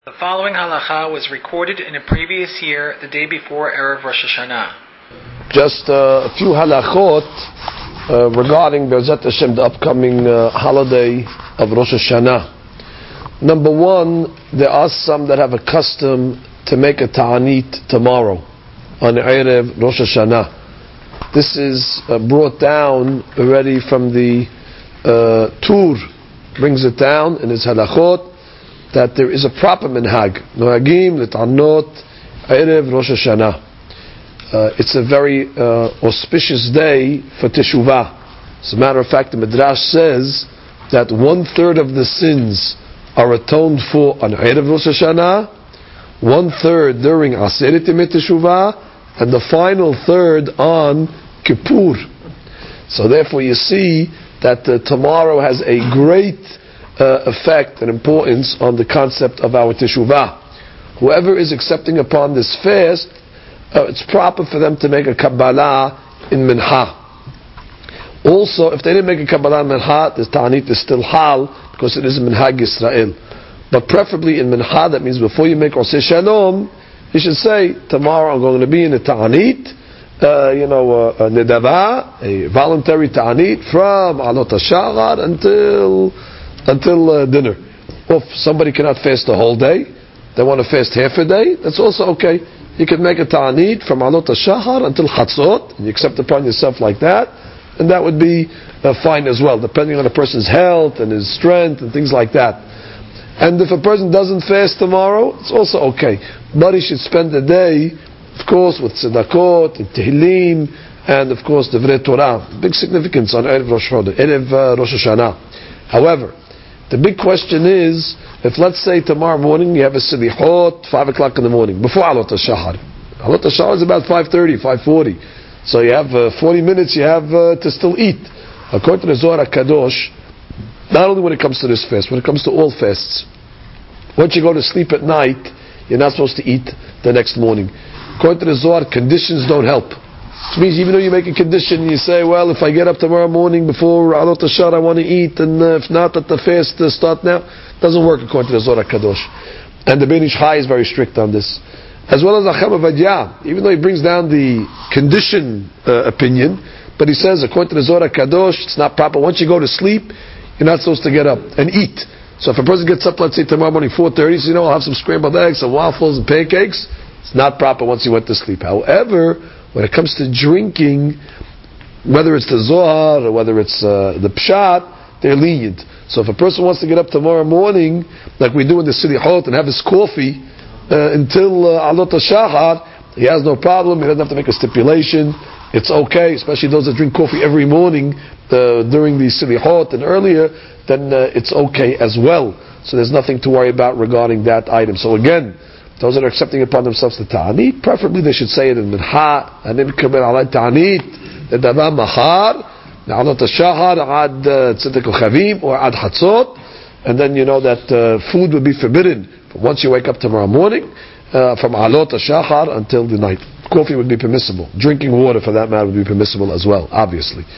The following halacha was recorded in a previous year, the day before Erev Rosh Hashanah. Just a few halachot regarding Be'ezrat Hashem, the upcoming holiday of Rosh Hashanah. Number one, there are some that have a custom to make a ta'anit tomorrow on Erev Rosh Hashanah. This is brought down already from the Tur, brings it down in his halachot, that there is a proper minhag, nohagim l'tanot erev Rosh Hashanah. It's a very auspicious day for teshuvah. As a matter of fact, the Midrash says that 1/3 of the sins are atoned for on erev Rosh Hashanah, 1/3 during Aseret Yemei Teshuvah, and the final third on Kippur. So therefore, you see that tomorrow has a great effect and importance on the concept of our teshuvah. Whoever is accepting upon this fast, it's proper for them to make a Kabbalah in Mincha. Also, if they didn't make a Kabbalah in Mincha, the ta'anit is still hal, because it is Minhag Yisrael. But preferably in Mincha, that means before you make Oseh Shalom, you should say, tomorrow I'm going to be in a ta'anit, a nedava, a voluntary ta'anit from Alot HaShachar until dinner. Or if somebody cannot fast the whole day, they want to fast half a day, that's also okay. You can make a ta'anit from Alot HaShachar until Chatzot, and you accept upon yourself like that, and that would be fine as well, depending on a person's health and his strength and things like that. And if a person doesn't fast tomorrow, it's also okay. But he should spend the day, of course, with tzedakot, and tehillim, and of course, Divrei Torah. Big significance on Erev Rosh Hashanah. However, the big question is, if let's say tomorrow morning you have a Silihot, 5 o'clock in the morning, before Alot HaShachar. Alot HaShachar is about 5:30, 5:40. So you have 40 minutes you have to still eat. According to the Zohar HaKadosh, not only when it comes to this fast, when it comes to all fasts, once you go to sleep at night, you're not supposed to eat the next morning. According to the Zohar, conditions don't help. Which means even though you make a condition, you say, well, if I get up tomorrow morning before Alot HaShachar, I want to eat, and if not, let the fast start now. It doesn't work according to the Zohar HaKadosh. And the Ben Ish Chai is very strict on this. As well as Acham Avadia, even though he brings down the condition opinion, but he says, according to the Zohar HaKadosh, it's not proper. Once you go to sleep, you're not supposed to get up and eat. So if a person gets up, let's say tomorrow morning 4:30, so I'll have some scrambled eggs, some waffles and pancakes, it's not proper once you went to sleep. However, when it comes to drinking, whether it's the Zohar or whether it's the Pshat, they're lenient. So if a person wants to get up tomorrow morning, like we do in the Silihot, and have his coffee until Alot HaShachar, he has no problem. He doesn't have to make a stipulation. It's okay, especially those that drink coffee every morning during the Silihot and earlier, then it's okay as well. So there's nothing to worry about regarding that item. So again, those that are accepting upon themselves the ta'anit, preferably they should say it in Mincha, and then come in alay ta'anit, the davar machar, Alot HaShachar, ad tzedek al-chavim, or ad chatzot, and then you know that food would be forbidden once you wake up tomorrow morning, from Alot HaShachar until the night. Coffee would be permissible. Drinking water, for that matter, would be permissible as well, obviously.